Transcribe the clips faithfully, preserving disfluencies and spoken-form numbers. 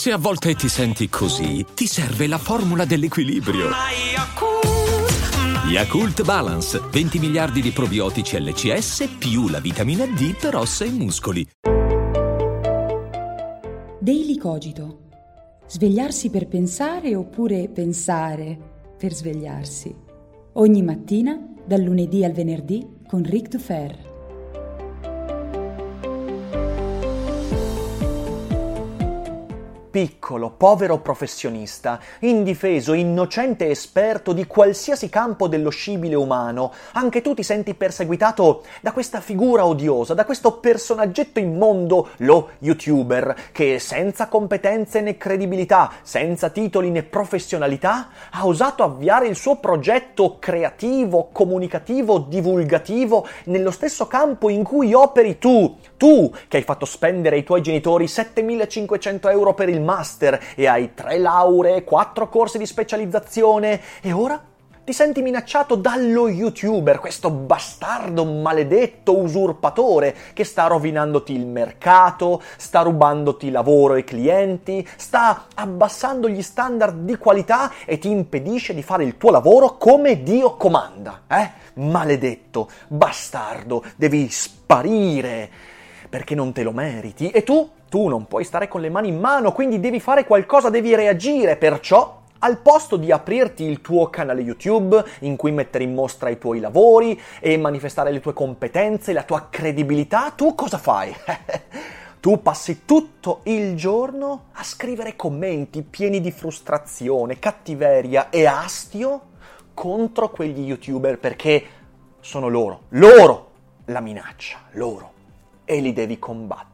Se a volte ti senti così, ti serve la formula dell'equilibrio. Yakult Balance, venti miliardi di probiotici L C S più la vitamina D per ossa e muscoli. Daily Cogito. Svegliarsi per pensare oppure pensare per svegliarsi. Ogni mattina, dal lunedì al venerdì, con Ric Dufer. Piccolo, povero professionista, indifeso, innocente esperto di qualsiasi campo dello scibile umano, anche tu ti senti perseguitato da questa figura odiosa, da questo personaggetto immondo, lo YouTuber, che senza competenze né credibilità, senza titoli né professionalità, ha osato avviare il suo progetto creativo, comunicativo, divulgativo nello stesso campo in cui operi tu, tu che hai fatto spendere ai tuoi genitori settemilacinquecento euro per il master e hai tre lauree, quattro corsi di specializzazione e ora ti senti minacciato dallo YouTuber, questo bastardo maledetto usurpatore che sta rovinandoti il mercato, sta rubandoti lavoro e clienti, sta abbassando gli standard di qualità e ti impedisce di fare il tuo lavoro come Dio comanda, eh? Maledetto, bastardo, devi sparire perché non te lo meriti e tu Tu non puoi stare con le mani in mano, quindi devi fare qualcosa, devi reagire, perciò al posto di aprirti il tuo canale YouTube in cui mettere in mostra i tuoi lavori e manifestare le tue competenze, la tua credibilità, tu cosa fai? Tu passi tutto il giorno a scrivere commenti pieni di frustrazione, cattiveria e astio contro quegli YouTuber perché sono loro, loro la minaccia, loro, e li devi combattere.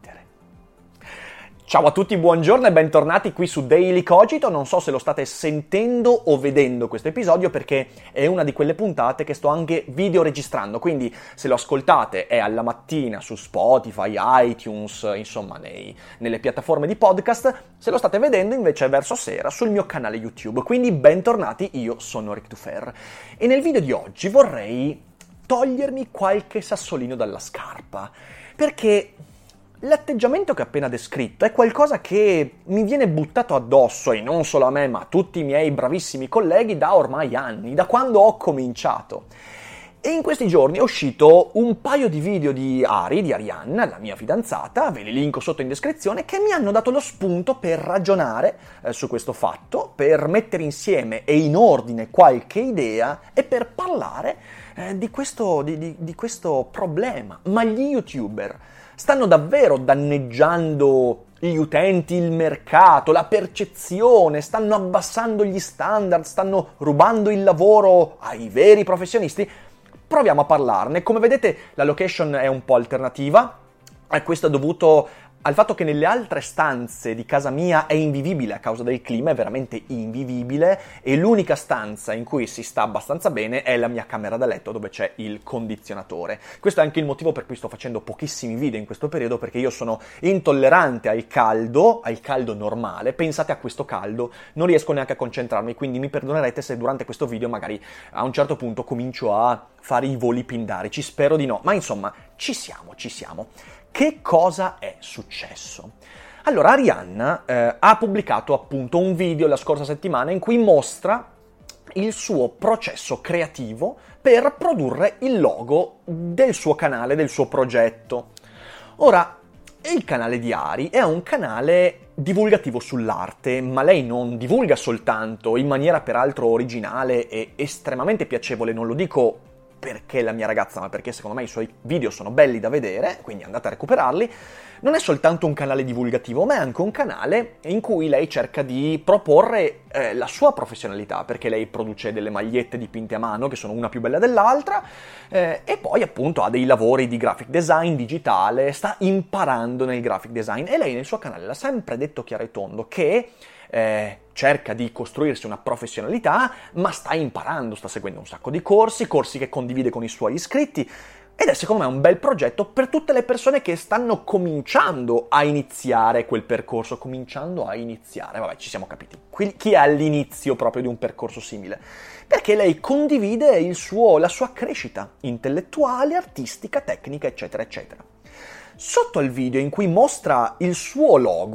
Ciao a tutti, buongiorno e bentornati qui su Daily Cogito. Non so se lo state sentendo o vedendo questo episodio perché è una di quelle puntate che sto anche videoregistrando, quindi se lo ascoltate è alla mattina su Spotify, iTunes, insomma nei, nelle piattaforme di podcast, se lo state vedendo invece è verso sera sul mio canale YouTube, quindi bentornati, io sono Ric Dufer e nel video di oggi vorrei togliermi qualche sassolino dalla scarpa, perché l'atteggiamento che ho appena descritto è qualcosa che mi viene buttato addosso, e non solo a me, ma a tutti i miei bravissimi colleghi da ormai anni, da quando ho cominciato. E in questi giorni è uscito un paio di video di Ari, di Arianna, la mia fidanzata, ve li linko sotto in descrizione, che mi hanno dato lo spunto per ragionare eh, su questo fatto, per mettere insieme e in ordine qualche idea e per parlare eh, di, questo, di, di, di questo problema. Ma gli YouTuber stanno davvero danneggiando gli utenti, il mercato, la percezione, stanno abbassando gli standard, stanno rubando il lavoro ai veri professionisti? Proviamo a parlarne. Come vedete la location è un po' alternativa, e questo è dovuto al fatto che nelle altre stanze di casa mia è invivibile a causa del clima, è veramente invivibile, e l'unica stanza in cui si sta abbastanza bene è la mia camera da letto dove c'è il condizionatore. Questo è anche il motivo per cui sto facendo pochissimi video in questo periodo, perché io sono intollerante al caldo, al caldo normale, pensate a questo caldo, non riesco neanche a concentrarmi, quindi mi perdonerete se durante questo video magari a un certo punto comincio a fare i voli pindarici, spero di no, ma insomma ci siamo, ci siamo. Che cosa è successo? Allora, Arianna eh, ha pubblicato appunto un video la scorsa settimana in cui mostra il suo processo creativo per produrre il logo del suo canale, del suo progetto. Ora, il canale di Ari è un canale divulgativo sull'arte, ma lei non divulga soltanto, in maniera peraltro originale e estremamente piacevole, non lo dico perché è la mia ragazza, ma perché secondo me i suoi video sono belli da vedere, quindi andate a recuperarli. Non è soltanto un canale divulgativo, ma è anche un canale in cui lei cerca di proporre eh, la sua professionalità, perché lei produce delle magliette dipinte a mano, che sono una più bella dell'altra, eh, e poi appunto ha dei lavori di graphic design digitale, sta imparando nel graphic design, e lei nel suo canale l'ha sempre detto chiaro e tondo che Eh, cerca di costruirsi una professionalità, ma sta imparando, sta seguendo un sacco di corsi, corsi che condivide con i suoi iscritti, ed è secondo me un bel progetto per tutte le persone che stanno cominciando a iniziare quel percorso, cominciando a iniziare, vabbè, ci siamo capiti. Qui, chi è all'inizio proprio di un percorso simile? Perché lei condivide il suo, la sua crescita intellettuale, artistica, tecnica, eccetera, eccetera. Sotto al video in cui mostra il suo logo,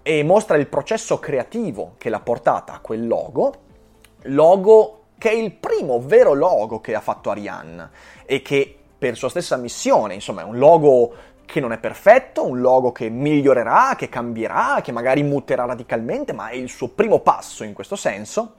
e mostra il processo creativo che l'ha portata a quel logo, logo che è il primo vero logo che ha fatto Arianna e che per sua stessa missione, insomma, è un logo che non è perfetto, un logo che migliorerà, che cambierà, che magari muterà radicalmente, ma è il suo primo passo in questo senso.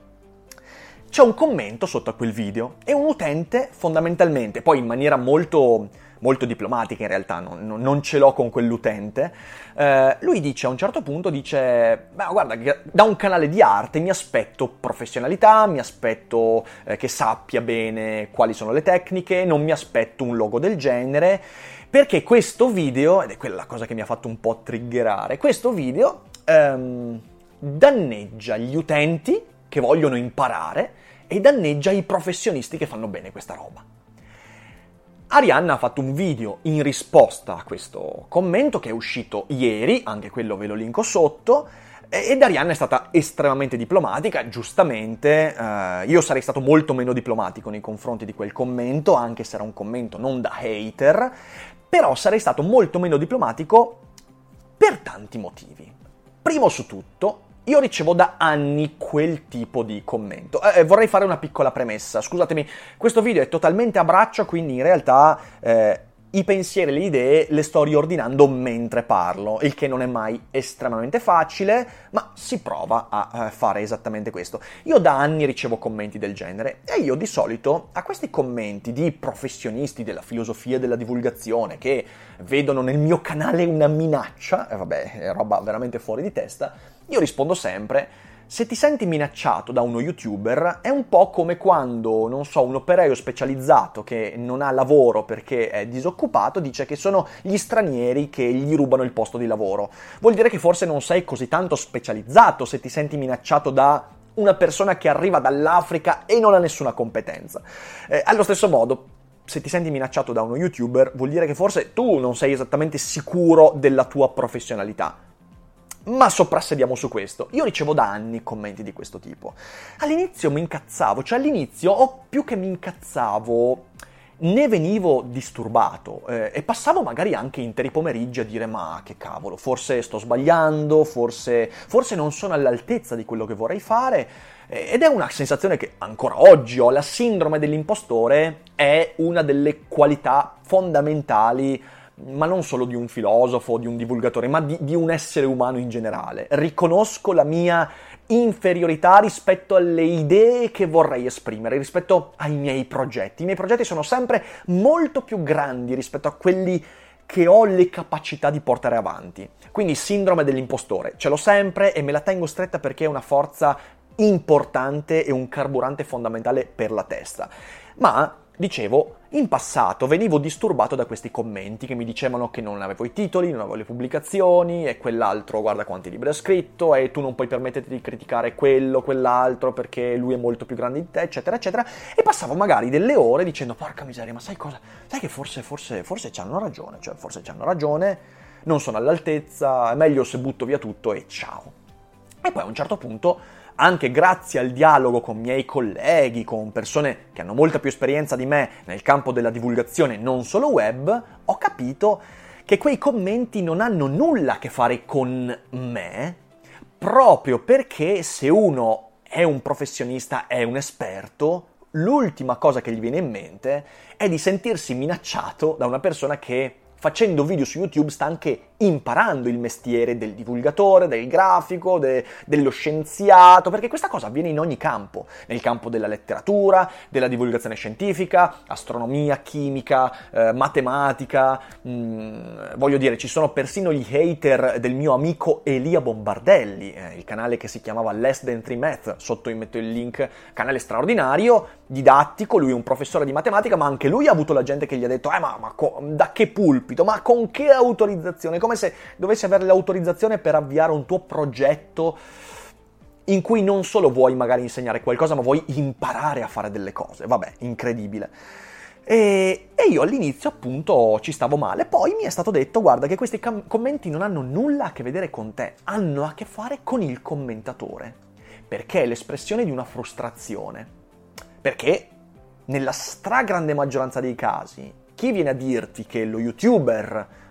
C'è un commento sotto a quel video e un utente fondamentalmente, poi in maniera molto, molto diplomatica in realtà, non, non ce l'ho con quell'utente, eh, lui dice a un certo punto, dice, beh guarda, da un canale di arte mi aspetto professionalità, mi aspetto eh, che sappia bene quali sono le tecniche, non mi aspetto un logo del genere, perché questo video, ed è quella la cosa che mi ha fatto un po' triggerare, questo video ehm, danneggia gli utenti che vogliono imparare e danneggia i professionisti che fanno bene questa roba. Arianna ha fatto un video in risposta a questo commento che è uscito ieri, anche quello ve lo linko sotto, ed Arianna è stata estremamente diplomatica, giustamente. Eh, io sarei stato molto meno diplomatico nei confronti di quel commento, anche se era un commento non da hater, però sarei stato molto meno diplomatico per tanti motivi. Primo su tutto, io ricevo da anni quel tipo di commento. Eh, vorrei fare una piccola premessa. Scusatemi, questo video è totalmente a braccio, quindi in realtà eh, i pensieri e le idee le sto riordinando mentre parlo, il che non è mai estremamente facile, ma si prova a, a fare esattamente questo. Io da anni ricevo commenti del genere e io di solito a questi commenti di professionisti della filosofia e della divulgazione che vedono nel mio canale una minaccia, e vabbè, è roba veramente fuori di testa, io rispondo sempre: se ti senti minacciato da uno youtuber è un po' come quando, non so, un operaio specializzato che non ha lavoro perché è disoccupato dice che sono gli stranieri che gli rubano il posto di lavoro. Vuol dire che forse non sei così tanto specializzato se ti senti minacciato da una persona che arriva dall'Africa e non ha nessuna competenza. Eh, allo stesso modo, se ti senti minacciato da uno youtuber vuol dire che forse tu non sei esattamente sicuro della tua professionalità. Ma soprassediamo su questo. Io ricevo da anni commenti di questo tipo. All'inizio mi incazzavo, cioè all'inizio, o più che mi incazzavo, ne venivo disturbato eh, e passavo magari anche interi pomeriggi a dire: ma che cavolo, forse sto sbagliando, forse, forse non sono all'altezza di quello che vorrei fare. Ed è una sensazione che ancora oggi ho. La sindrome dell'impostore è una delle qualità fondamentali, ma non solo di un filosofo, di un divulgatore, ma di, di un essere umano in generale. Riconosco la mia inferiorità rispetto alle idee che vorrei esprimere, rispetto ai miei progetti. I miei progetti sono sempre molto più grandi rispetto a quelli che ho le capacità di portare avanti. Quindi sindrome dell'impostore, ce l'ho sempre e me la tengo stretta perché è una forza importante e un carburante fondamentale per la testa. Ma dicevo, in passato venivo disturbato da questi commenti che mi dicevano che non avevo i titoli, non avevo le pubblicazioni, e quell'altro guarda quanti libri ha scritto, e tu non puoi permetterti di criticare quello, quell'altro, perché lui è molto più grande di te, eccetera, eccetera. E passavo magari delle ore dicendo: porca miseria, ma sai cosa? Sai che forse, forse, forse ci hanno ragione, cioè forse ci hanno ragione, non sono all'altezza, è meglio se butto via tutto e ciao. E poi a un certo punto, anche grazie al dialogo con miei colleghi, con persone che hanno molta più esperienza di me nel campo della divulgazione, non solo web, ho capito che quei commenti non hanno nulla a che fare con me, proprio perché se uno è un professionista, è un esperto, l'ultima cosa che gli viene in mente è di sentirsi minacciato da una persona che, facendo video su YouTube, sta anche imparando il mestiere del divulgatore, del grafico, de, dello scienziato, perché questa cosa avviene in ogni campo, nel campo della letteratura, della divulgazione scientifica, astronomia, chimica, eh, matematica, mh, voglio dire, ci sono persino gli hater del mio amico Elia Bombardelli, eh, il canale che si chiamava Less Than Three Math, sotto vi metto il link, canale straordinario, didattico, lui è un professore di matematica, ma anche lui ha avuto la gente che gli ha detto: eh ma, ma co- da che pulpito, ma con che autorizzazione? Come se dovessi avere l'autorizzazione per avviare un tuo progetto in cui non solo vuoi magari insegnare qualcosa, ma vuoi imparare a fare delle cose. Vabbè, incredibile. E, e io all'inizio appunto ci stavo male, poi mi è stato detto: guarda che questi com- commenti non hanno nulla a che vedere con te, hanno a che fare con il commentatore, perché è l'espressione di una frustrazione, perché nella stragrande maggioranza dei casi chi viene a dirti che lo youtuber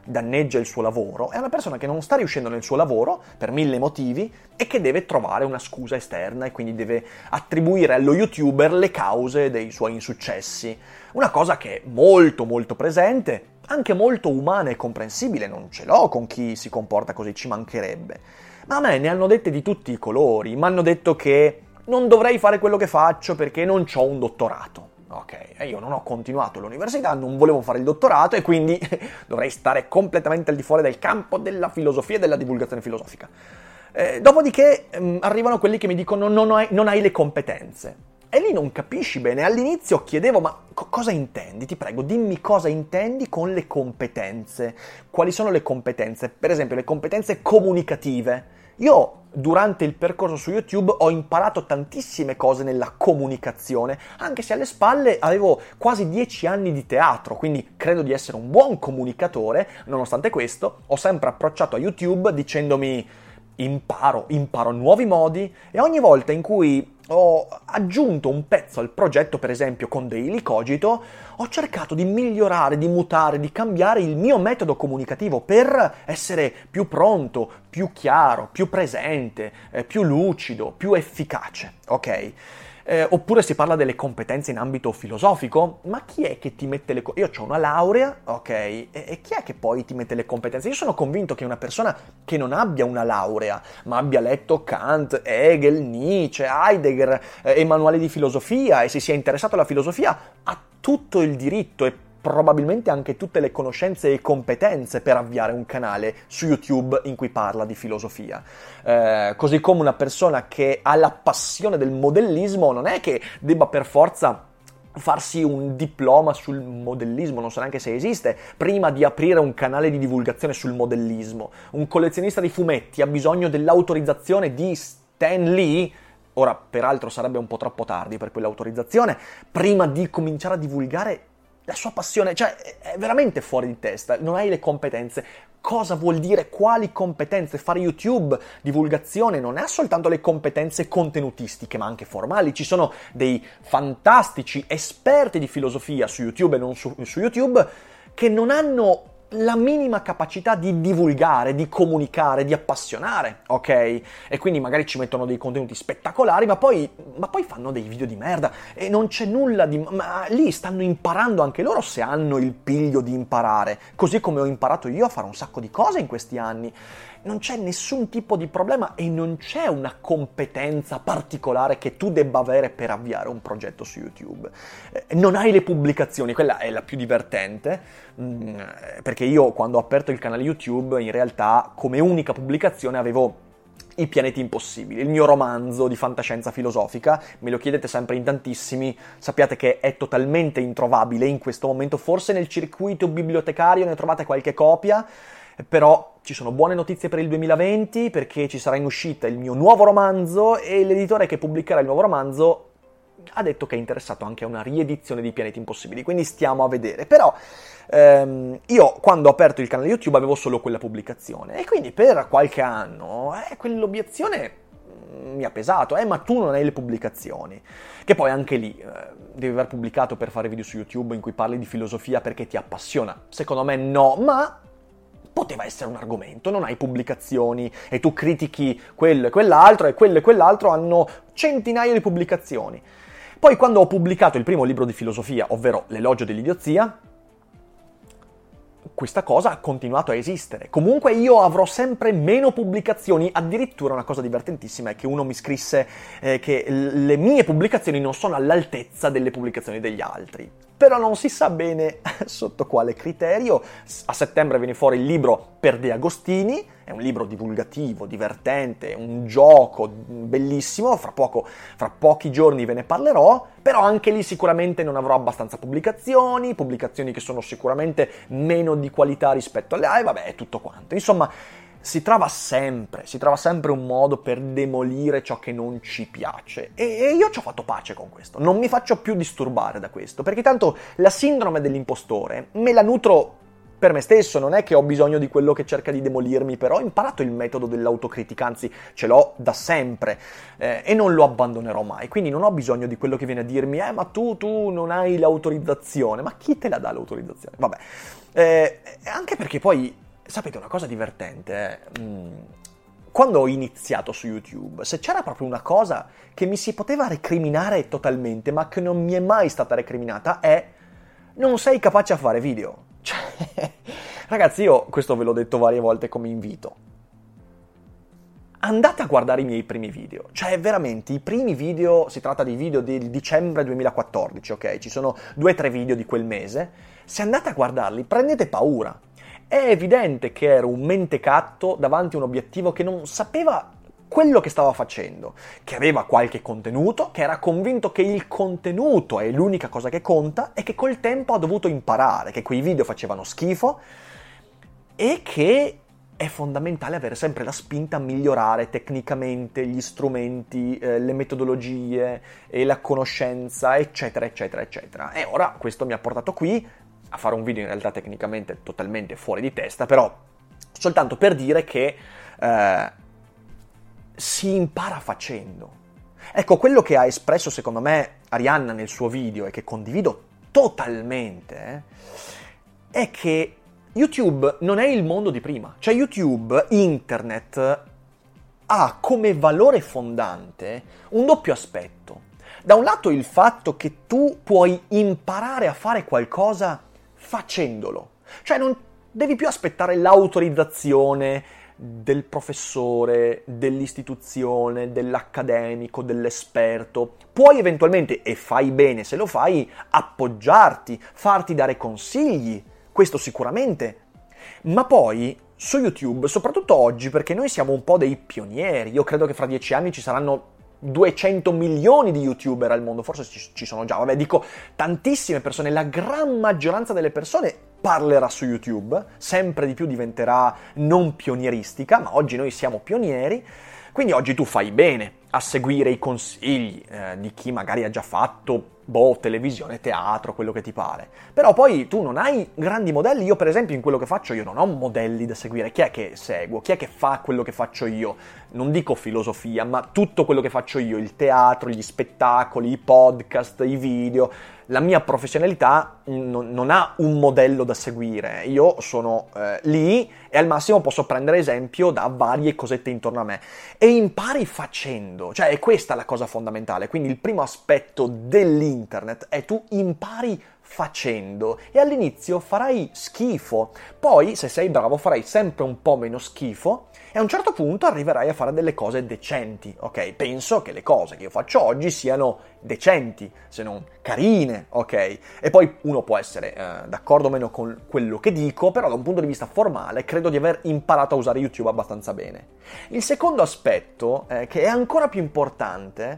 danneggia il suo lavoro è una persona che non sta riuscendo nel suo lavoro per mille motivi e che deve trovare una scusa esterna e quindi deve attribuire allo YouTuber le cause dei suoi insuccessi. Una cosa che è molto molto presente, anche molto umana e comprensibile, non ce l'ho con chi si comporta così, ci mancherebbe. Ma a me ne hanno dette di tutti i colori, mi hanno detto che non dovrei fare quello che faccio perché non ho un dottorato. Ok, e io non ho continuato l'università, non volevo fare il dottorato e quindi dovrei stare completamente al di fuori del campo della filosofia e della divulgazione filosofica. Eh, dopodiché ehm, arrivano quelli che mi dicono non hai, non hai le competenze. E lì non capisci bene. All'inizio chiedevo, ma co- cosa intendi? Ti prego, dimmi cosa intendi con le competenze. Quali sono le competenze? Per esempio, le competenze comunicative. Io, durante il percorso su YouTube, ho imparato tantissime cose nella comunicazione, anche se alle spalle avevo quasi dieci anni di teatro, quindi credo di essere un buon comunicatore. Nonostante questo, ho sempre approcciato a YouTube dicendomi imparo, imparo nuovi modi e ogni volta in cui ho aggiunto un pezzo al progetto, per esempio con Daily Cogito, ho cercato di migliorare, di mutare, di cambiare il mio metodo comunicativo per essere più pronto, più chiaro, più presente, eh, più lucido, più efficace, ok? Eh, oppure si parla delle competenze in ambito filosofico, ma chi è che ti mette le... Co- Io ho una laurea, ok, e-, e chi è che poi ti mette le competenze? Io sono convinto che una persona che non abbia una laurea, ma abbia letto Kant, Hegel, Nietzsche, Heidegger eh, e manuali di filosofia e si sia interessato alla filosofia, ha tutto il diritto e probabilmente anche tutte le conoscenze e competenze per avviare un canale su YouTube in cui parla di filosofia. Eh, così come una persona che ha la passione del modellismo non è che debba per forza farsi un diploma sul modellismo, non so neanche se esiste, prima di aprire un canale di divulgazione sul modellismo. Un collezionista di fumetti ha bisogno dell'autorizzazione di Stan Lee. Ora, peraltro, sarebbe un po' troppo tardi per quell'autorizzazione, prima di cominciare a divulgare la sua passione, cioè è veramente fuori di testa, non hai le competenze. Cosa vuol dire? Quali competenze? Fare YouTube, divulgazione, non è soltanto le competenze contenutistiche, ma anche formali. Ci sono dei fantastici esperti di filosofia su YouTube e non su, su YouTube che non hanno la minima capacità di divulgare, di comunicare, di appassionare, ok? E quindi magari ci mettono dei contenuti spettacolari, ma poi, ma poi fanno dei video di merda e non c'è nulla di... ma lì stanno imparando anche loro se hanno il piglio di imparare, così come ho imparato io a fare un sacco di cose in questi anni. Non c'è nessun tipo di problema e non c'è una competenza particolare che tu debba avere per avviare un progetto su YouTube. Eh, non hai le pubblicazioni, quella è la più divertente, mh, perché io quando ho aperto il canale YouTube in realtà come unica pubblicazione avevo I pianeti impossibili, il mio romanzo di fantascienza filosofica. Me lo chiedete sempre in tantissimi, sappiate che è totalmente introvabile in questo momento, forse nel circuito bibliotecario ne trovate qualche copia, però ci sono buone notizie per il duemilaventi perché ci sarà in uscita il mio nuovo romanzo e l'editore che pubblicherà il nuovo romanzo ha detto che è interessato anche a una riedizione di Pianeti Impossibili, quindi stiamo a vedere. Però ehm, io quando ho aperto il canale YouTube avevo solo quella pubblicazione e quindi per qualche anno eh, quell'obiezione mi ha pesato, eh ma tu non hai le pubblicazioni, che poi anche lì eh, devi aver pubblicato per fare video su YouTube in cui parli di filosofia perché ti appassiona. Secondo me no, ma poteva essere un argomento. Non hai pubblicazioni e tu critichi quello e quell'altro e quello e quell'altro hanno centinaia di pubblicazioni. Poi quando ho pubblicato il primo libro di filosofia, ovvero L'elogio dell'idiozia, questa cosa ha continuato a esistere. Comunque io avrò sempre meno pubblicazioni, addirittura una cosa divertentissima è che uno mi scrisse eh, che le mie pubblicazioni non sono all'altezza delle pubblicazioni degli altri. Però non si sa bene sotto quale criterio. A settembre viene fuori il libro Per De Agostini, è un libro divulgativo, divertente, un gioco bellissimo, fra poco, fra pochi giorni ve ne parlerò, però anche lì sicuramente non avrò abbastanza pubblicazioni, pubblicazioni che sono sicuramente meno di qualità rispetto alle altre, vabbè, è tutto quanto. Insomma, si trova sempre, si trova sempre un modo per demolire ciò che non ci piace e, e io ci ho fatto pace con questo, non mi faccio più disturbare da questo, perché tanto la sindrome dell'impostore me la nutro per me stesso, non è che ho bisogno di quello che cerca di demolirmi, però ho imparato il metodo dell'autocritica, anzi ce l'ho da sempre eh, e non lo abbandonerò mai, quindi non ho bisogno di quello che viene a dirmi eh ma tu, tu non hai l'autorizzazione, ma chi te la dà l'autorizzazione? Vabbè, eh, anche perché poi, sapete una cosa divertente, eh? mm. Quando ho iniziato su YouTube, se c'era proprio una cosa che mi si poteva recriminare totalmente, ma che non mi è mai stata recriminata, è non sei capace a fare video. Cioè, ragazzi, io questo ve l'ho detto varie volte come invito. Andate a guardare i miei primi video. Cioè, veramente, i primi video, si tratta di video del dicembre duemilaquattordici, ok? Ci sono due o tre video di quel mese. Se andate a guardarli, prendete paura. È evidente che ero un mentecatto davanti a un obiettivo che non sapeva quello che stava facendo, che aveva qualche contenuto, che era convinto che il contenuto è l'unica cosa che conta e che col tempo ha dovuto imparare, che quei video facevano schifo e che è fondamentale avere sempre la spinta a migliorare tecnicamente gli strumenti, eh, le metodologie e la conoscenza, eccetera, eccetera, eccetera. E ora questo mi ha portato qui a fare un video in realtà tecnicamente totalmente fuori di testa, però soltanto per dire che eh, si impara facendo. Ecco, quello che ha espresso secondo me Arianna nel suo video e che condivido totalmente eh, è che YouTube non è il mondo di prima. Cioè YouTube, internet, ha come valore fondante un doppio aspetto. Da un lato il fatto che tu puoi imparare a fare qualcosa facendolo. Cioè non devi più aspettare l'autorizzazione del professore, dell'istituzione, dell'accademico, dell'esperto. Puoi eventualmente, e fai bene se lo fai, appoggiarti, farti dare consigli, questo sicuramente. Ma poi su YouTube, soprattutto oggi, perché noi siamo un po' dei pionieri, io credo che fra dieci anni ci saranno duecento milioni di YouTuber al mondo, forse ci sono già, vabbè, dico tantissime persone, la gran maggioranza delle persone parlerà su YouTube, sempre di più diventerà non pionieristica, ma oggi noi siamo pionieri, quindi oggi tu fai bene a seguire i consigli eh, di chi magari ha già fatto, boh, televisione, teatro, quello che ti pare. Però poi tu non hai grandi modelli, io per esempio in quello che faccio io non ho modelli da seguire, chi è che seguo, chi è che fa quello che faccio io? Non dico filosofia, ma tutto quello che faccio io, il teatro, gli spettacoli, i podcast, i video, la mia professionalità non, non ha un modello da seguire, io sono eh, lì e al massimo posso prendere esempio da varie cosette intorno a me e impari facendo, cioè è questa la cosa fondamentale, quindi il primo aspetto dell'internet è tu impari facendo e all'inizio farai schifo, poi se sei bravo farai sempre un po' meno schifo e a un certo punto arriverai a fare delle cose decenti, ok? Penso che le cose che io faccio oggi siano decenti, se non carine, ok? E poi uno può essere eh, d'accordo o meno con quello che dico, però da un punto di vista formale credo di aver imparato a usare YouTube abbastanza bene. Il secondo aspetto, eh, che è ancora più importante,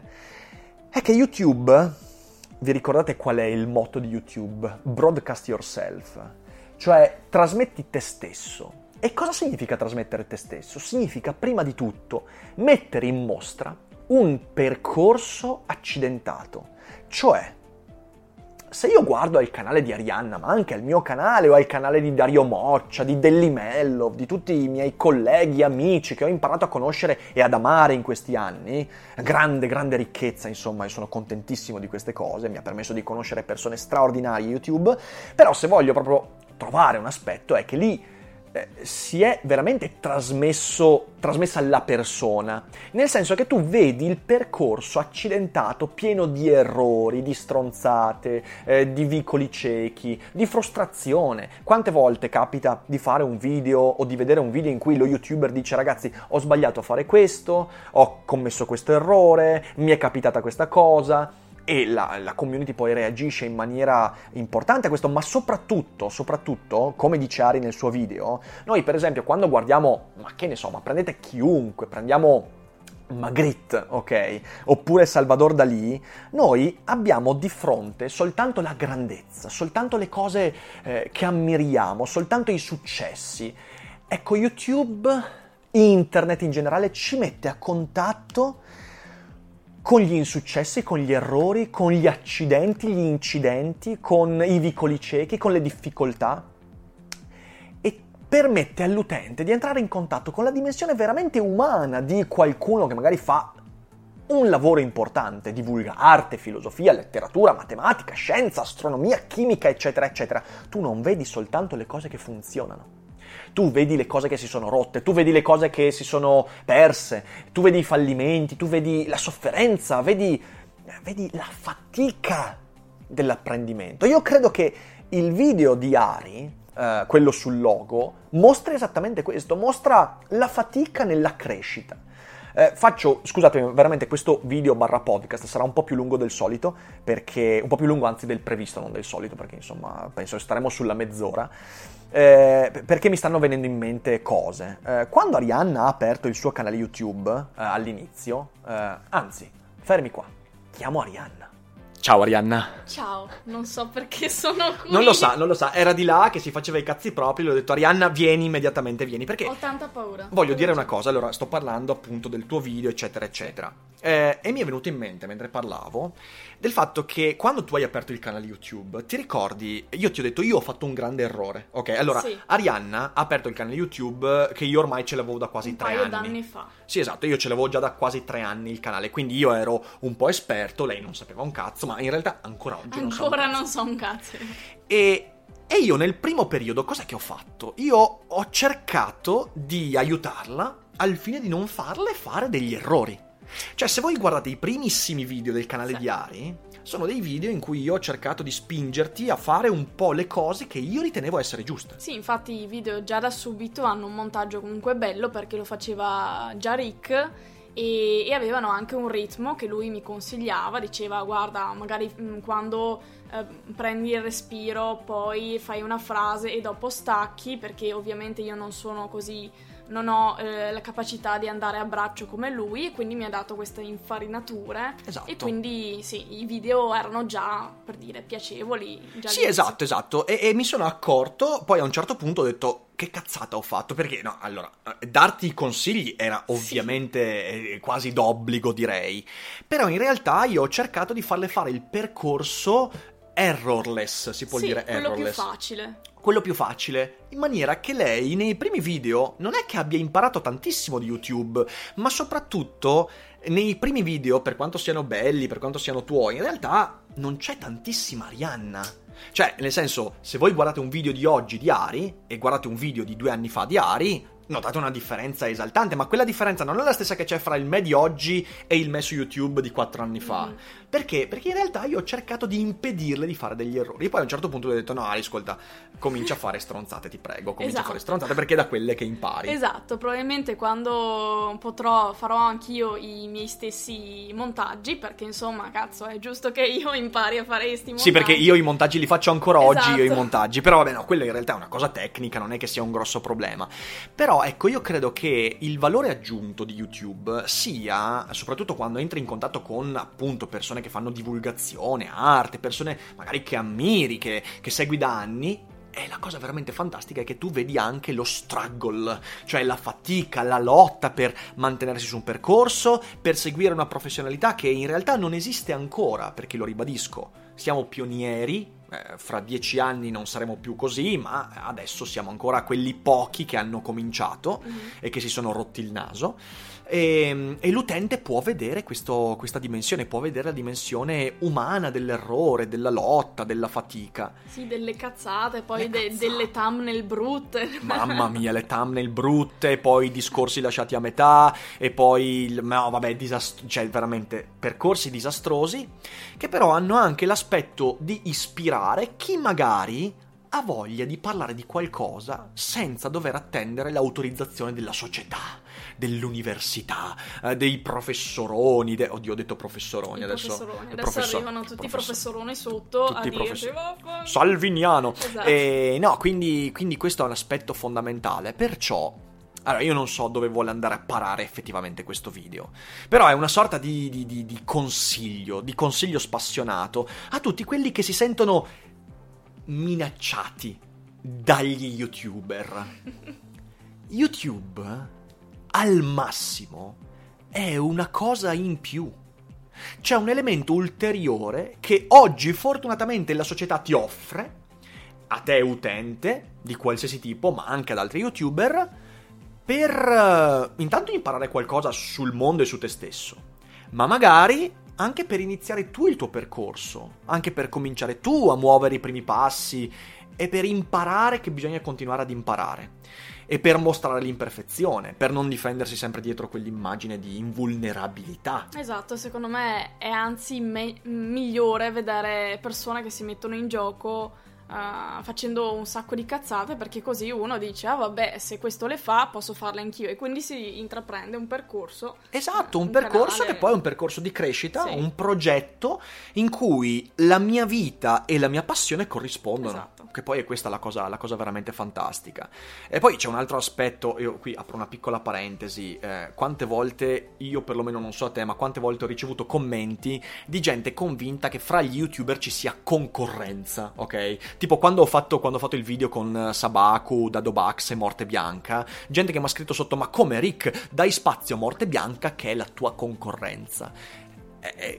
è che YouTube, vi ricordate qual è il motto di YouTube? Broadcast yourself, cioè trasmetti te stesso. E cosa significa trasmettere te stesso? Significa prima di tutto mettere in mostra un percorso accidentato, cioè se io guardo al canale di Arianna, ma anche al mio canale o al canale di Dario Moccia, di Dellimello, di tutti i miei colleghi, amici che ho imparato a conoscere e ad amare in questi anni, grande, grande ricchezza, insomma, io sono contentissimo di queste cose, mi ha permesso di conoscere persone straordinarie YouTube, però se voglio proprio trovare un aspetto è che lì eh, si è veramente trasmesso, trasmessa alla persona, nel senso che tu vedi il percorso accidentato, pieno di errori, di stronzate, eh, di vicoli ciechi, di frustrazione. Quante volte capita di fare un video o di vedere un video in cui lo youtuber dice ragazzi ho sbagliato a fare questo, ho commesso questo errore, mi è capitata questa cosa, e la, la community poi reagisce in maniera importante a questo, ma soprattutto, soprattutto, come dice Ari nel suo video, noi per esempio quando guardiamo, ma che ne so, ma prendete chiunque, prendiamo Magritte, ok? Oppure Salvador Dalì, noi abbiamo di fronte soltanto la grandezza, soltanto le cose eh, che ammiriamo, soltanto i successi. Ecco, YouTube, internet in generale ci mette a contatto con gli insuccessi, con gli errori, con gli accidenti, gli incidenti, con i vicoli ciechi, con le difficoltà. permette all'utente di entrare in contatto con la dimensione veramente umana di qualcuno che magari fa un lavoro importante, divulga arte, filosofia, letteratura, matematica, scienza, astronomia, chimica, eccetera, eccetera. Tu non vedi soltanto le cose che funzionano. Tu vedi le cose che si sono rotte, tu vedi le cose che si sono perse, tu vedi i fallimenti, tu vedi la sofferenza, vedi, vedi la fatica dell'apprendimento. Io credo che il video di Ari, eh, quello sul logo, mostra esattamente questo, mostra la fatica nella crescita. Eh, faccio, scusatemi, veramente questo video barra podcast sarà un po' più lungo del solito, perché un po' più lungo anzi del previsto, non del solito, perché insomma penso che staremo sulla mezz'ora, eh, perché mi stanno venendo in mente cose. Eh, quando Arianna ha aperto il suo canale YouTube eh, all'inizio, eh, anzi, fermi qua, chiamo Arianna. Ciao Arianna. Ciao, non so perché sono qui. Non lo sa, non lo sa, era di là che si faceva i cazzi propri, le ho detto Arianna vieni immediatamente, vieni, perché ho tanta paura. Voglio dire una cosa, allora sto parlando appunto del tuo video eccetera eccetera, eh, e mi è venuto in mente mentre parlavo del fatto che quando tu hai aperto il canale YouTube, ti ricordi, io ti ho detto io ho fatto un grande errore, ok? Allora, sì. Arianna ha aperto il canale YouTube che io ormai ce l'avevo da quasi un tre paio anni. d'anni fa. Sì, esatto, io ce l'avevo già da quasi tre anni il canale, quindi io ero un po' esperto, lei non sapeva un cazzo, ma in realtà ancora oggi non so un Ancora cazzo. non so un cazzo. E... E io nel primo periodo cosa che ho fatto? Io ho cercato di aiutarla al fine di non farle fare degli errori. Cioè, se voi guardate i primissimi video del canale sì. di Ari, sono dei video in cui io ho cercato di spingerti a fare un po' le cose che io ritenevo essere giuste. Sì, infatti i video già da subito hanno un montaggio comunque bello, perché lo faceva già Rick e, e avevano anche un ritmo che lui mi consigliava, diceva guarda, magari mh, quando eh, prendi il respiro poi fai una frase e dopo stacchi, perché ovviamente io non sono così, non ho eh, la capacità di andare a braccio come lui, e quindi mi ha dato queste infarinature. Esatto. E quindi sì, i video erano già, per dire, piacevoli. Già sì, esatto, esatto. E, e mi sono accorto, poi a un certo punto ho detto che cazzata ho fatto, perché no, allora, darti i consigli era ovviamente sì. quasi d'obbligo, direi. Però in realtà io ho cercato di farle fare il percorso errorless, si può sì, dire errorless. quello più facile. Quello più facile, in maniera che lei nei primi video non è che abbia imparato tantissimo di YouTube, ma soprattutto nei primi video, per quanto siano belli, per quanto siano tuoi, in realtà non c'è tantissima Arianna. Cioè, nel senso, se voi guardate un video di oggi di Ari e guardate un video di due anni fa di Ari, notate una differenza esaltante, ma quella differenza non è la stessa che c'è fra il me di oggi e il me su YouTube di quattro anni fa. Mm. Perché? Perché in realtà io ho cercato di impedirle di fare degli errori. E poi a un certo punto ho detto, no, Ari, ascolta, comincia a fare stronzate, ti prego, comincia esatto. a fare stronzate, perché è da quelle che impari. Esatto, probabilmente quando potrò farò anch'io i miei stessi montaggi, perché insomma, cazzo, è giusto che io impari a fare questi montaggi. Sì, perché io i montaggi li faccio ancora esatto. oggi, io i montaggi, però vabbè, no, quella in realtà è una cosa tecnica, non è che sia un grosso problema. Però ecco, io credo che il valore aggiunto di YouTube sia, soprattutto quando entri in contatto con appunto persone che fanno divulgazione, arte, persone magari che ammiri, che, che segui da anni, e la cosa veramente fantastica è che tu vedi anche lo struggle, cioè la fatica, la lotta per mantenersi su un percorso, per seguire una professionalità che in realtà non esiste ancora, perché lo ribadisco, siamo pionieri, eh, fra dieci anni non saremo più così, ma adesso siamo ancora quelli pochi che hanno cominciato mm-hmm. e che si sono rotti il naso. E, e l'utente può vedere questo, questa dimensione, può vedere la dimensione umana dell'errore, della lotta, della fatica. Sì, delle cazzate, poi de- cazzate. delle thumbnail brutte. Mamma mia, le thumbnail brutte, poi i discorsi lasciati a metà, e poi, no vabbè, disast- cioè veramente percorsi disastrosi, che però hanno anche l'aspetto di ispirare chi magari ha voglia di parlare di qualcosa senza dover attendere l'autorizzazione della società, dell'università, eh, dei professoroni, de- oddio ho detto professoroni, I adesso professoroni. adesso professor- arrivano tutti i professor- professoroni sotto tutti a dirti professor- oh, Salviniano, esatto. e, no, quindi, quindi questo è un aspetto fondamentale, perciò allora io non so dove vuole andare a parare effettivamente questo video, però è una sorta di, di, di, di consiglio, di consiglio spassionato a tutti quelli che si sentono minacciati dagli youtuber. YouTube al massimo è una cosa in più, c'è un elemento ulteriore che oggi fortunatamente la società ti offre a te utente, di qualsiasi tipo, ma anche ad altri YouTuber, per uh, intanto imparare qualcosa sul mondo e su te stesso, ma magari anche per iniziare tu il tuo percorso, anche per cominciare tu a muovere i primi passi e per imparare che bisogna continuare ad imparare e per mostrare l'imperfezione, per non difendersi sempre dietro quell'immagine di invulnerabilità. Esatto, secondo me è anzi me- migliore vedere persone che si mettono in gioco Uh, facendo un sacco di cazzate, perché così uno dice: ah vabbè, se questo le fa posso farle anch'io, e quindi si intraprende un percorso. Esatto, un, un percorso canale... che poi è un percorso di crescita, sì. Un progetto in cui la mia vita e la mia passione corrispondono. Esatto. Che poi è questa la cosa, la cosa veramente fantastica. E poi c'è un altro aspetto, io qui apro una piccola parentesi, eh, quante volte, io perlomeno non so a te, ma quante volte ho ricevuto commenti di gente convinta che fra gli YouTuber ci sia concorrenza, ok? Tipo quando ho fatto, quando ho fatto il video con Sabaku, Dadobax e Morte Bianca, gente che mi ha scritto sotto: ma come Rick, dai spazio a Morte Bianca che è la tua concorrenza? Eh, eh,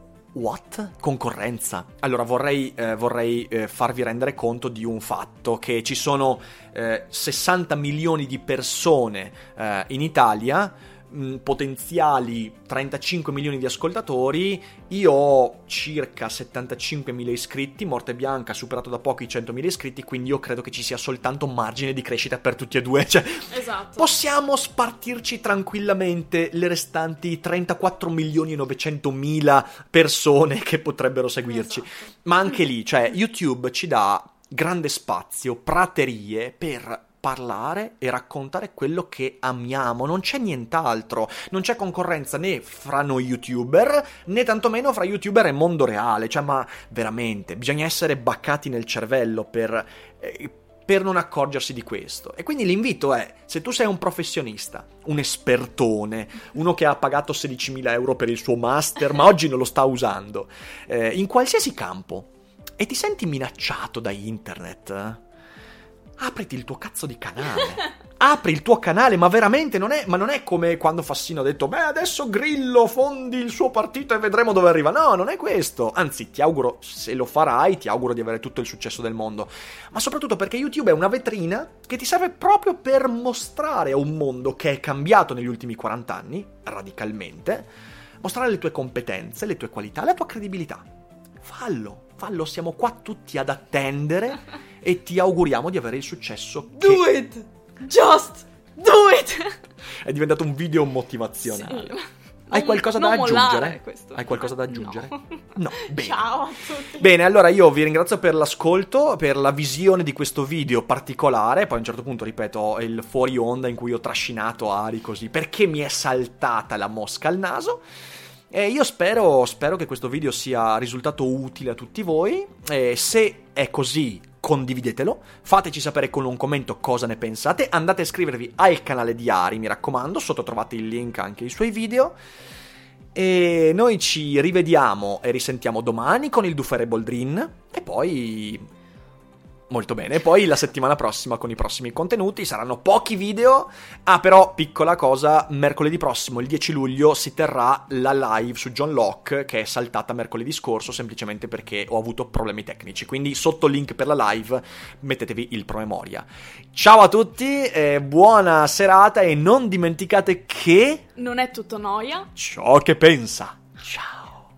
what? Concorrenza? Allora vorrei, eh, vorrei eh, farvi rendere conto di un fatto, che ci sono eh, sessanta milioni di persone eh, in Italia, potenziali trentacinque milioni di ascoltatori. Io ho circa settantacinquemila iscritti, Morte Bianca ha superato da poco i centomila iscritti, quindi io credo che ci sia soltanto margine di crescita per tutti e due, cioè esatto. Possiamo spartirci tranquillamente le restanti trentaquattro milioni e novecentomila persone che potrebbero seguirci. Esatto. Ma anche lì, cioè YouTube ci dà grande spazio, praterie per parlare e raccontare quello che amiamo, non c'è nient'altro, non c'è concorrenza né fra noi YouTuber né tantomeno fra YouTuber e mondo reale, cioè ma veramente bisogna essere baccati nel cervello per, eh, per non accorgersi di questo. E quindi l'invito è: se tu sei un professionista, un espertone, uno che ha pagato sedicimila euro per il suo master ma oggi non lo sta usando, eh, in qualsiasi campo, e ti senti minacciato da internet, eh? Apriti il tuo cazzo di canale. Apri il tuo canale, ma veramente non è, ma non è come quando Fassino ha detto: beh, adesso Grillo fondi il suo partito e vedremo dove arriva. No, non è questo. Anzi, ti auguro, se lo farai, ti auguro di avere tutto il successo del mondo. Ma soprattutto perché YouTube è una vetrina che ti serve proprio per mostrare a un mondo che è cambiato negli ultimi quaranta anni, radicalmente, mostrare le tue competenze, le tue qualità, la tua credibilità. Fallo, fallo, siamo qua tutti ad attendere e ti auguriamo di avere il successo che... Do it! Just do it! È diventato un video motivazionale. Sì. Hai qualcosa da non aggiungere? Questo. Hai qualcosa da aggiungere? No. No, bene. Ciao a tutti. Bene, allora io vi ringrazio per l'ascolto, per la visione di questo video particolare. Poi a un certo punto, ripeto, il fuori onda in cui ho trascinato Ari così, perché mi è saltata la mosca al naso. E io spero, spero che questo video sia risultato utile a tutti voi. E se è così, condividetelo, fateci sapere con un commento cosa ne pensate, andate a iscrivervi al canale di Ari, mi raccomando, sotto trovate il link anche ai suoi video, e noi ci rivediamo e risentiamo domani con il Dufere Boldrin, e poi... molto bene, e poi la settimana prossima con i prossimi contenuti. Saranno pochi video. Ah, però, piccola cosa, mercoledì prossimo, il dieci luglio, si terrà la live su John Locke, che è saltata mercoledì scorso semplicemente perché ho avuto problemi tecnici, quindi sotto il link per la live mettetevi il promemoria. Ciao a tutti, eh, buona serata, e non dimenticate che... non è tutto noia. ciò che pensa. Ciao.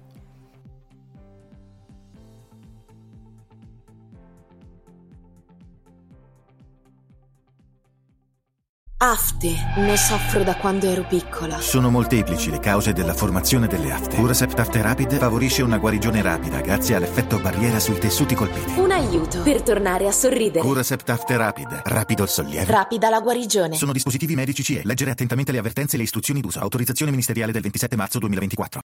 Afte. Ne soffro da quando ero piccola. Sono molteplici le cause della formazione delle afte. Curacept Afte Rapid favorisce una guarigione rapida grazie all'effetto barriera sui tessuti colpiti. Un aiuto per tornare a sorridere. Curacept Afte Rapid. Rapido il sollievo. Rapida la guarigione. Sono dispositivi medici C E. Leggere attentamente le avvertenze e le istruzioni d'uso. Autorizzazione ministeriale del ventisette marzo duemilaventiquattro.